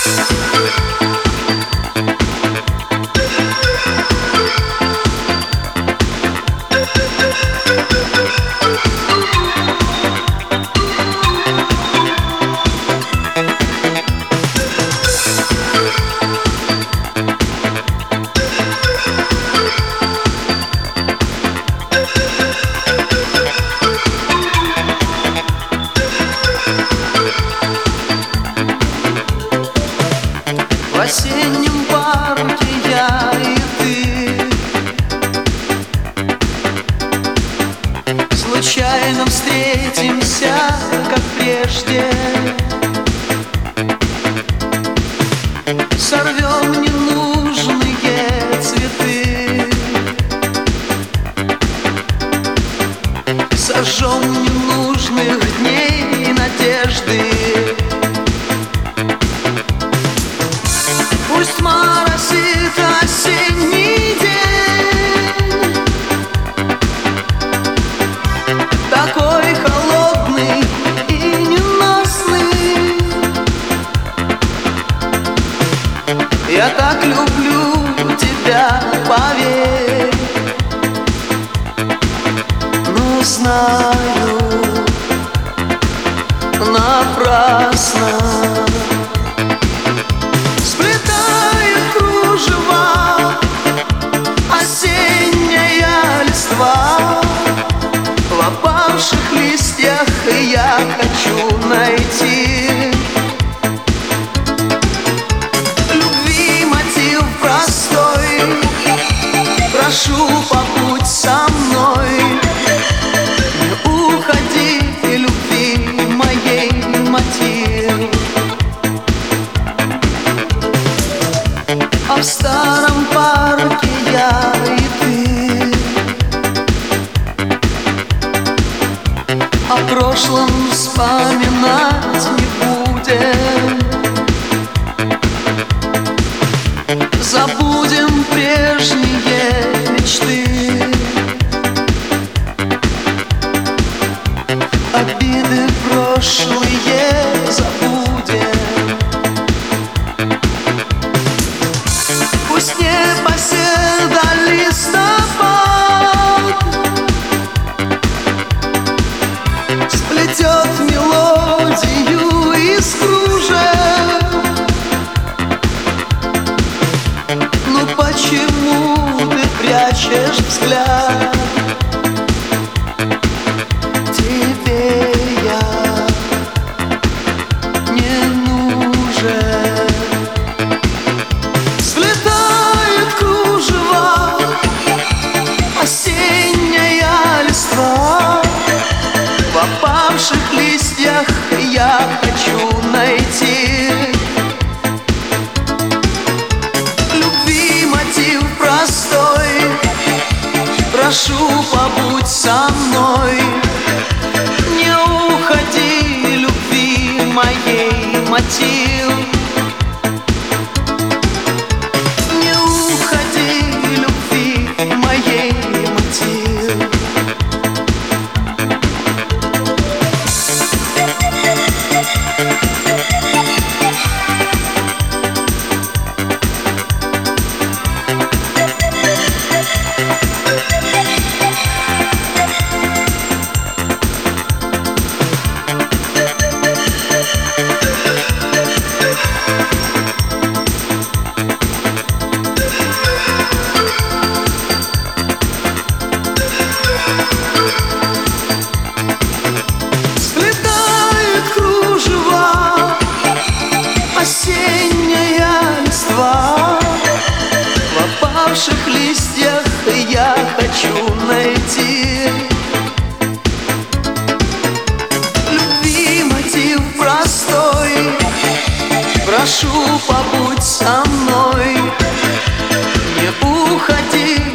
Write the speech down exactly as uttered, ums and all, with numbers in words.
В осеннем парке я и ты случайно встретимся, как прежде. Сорвем ненужные цветы, сожжем ненужных дней и надежды. Пусть моросит осенний день, такой холодный и ненастный. Я так люблю тебя, поверь, но знаю, напрасно. Осенняя листва в опавших листьях, и я хочу найти любви мотив простой. Прошу, побудь со мной, не уходи, любви моей мотив. А в старом парке я и ты о прошлом вспоминать не будем. Забудем прежние мечты, обиды прошлые забудем. Пусть непоседа листопад сплетет мелодию из кружев. Ну почему ты прячешь взгляд? Тебе я не нужен. Осенняя листва в опавших листьях, я хочу найти любви мотив простой. Прошу, побудь со мной, не уходи, любви моей мотив. Не уходи, любви моей мотив. Осенняя листва в опавших листьях, я хочу найти любви мотив простой. Прошу, побудь со мной, не уходи,